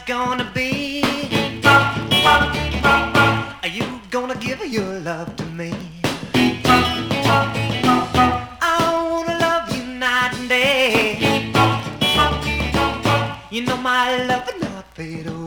gonna be? Are you gonna give your love to me? I wanna love you night and day. You know my love will not fade away.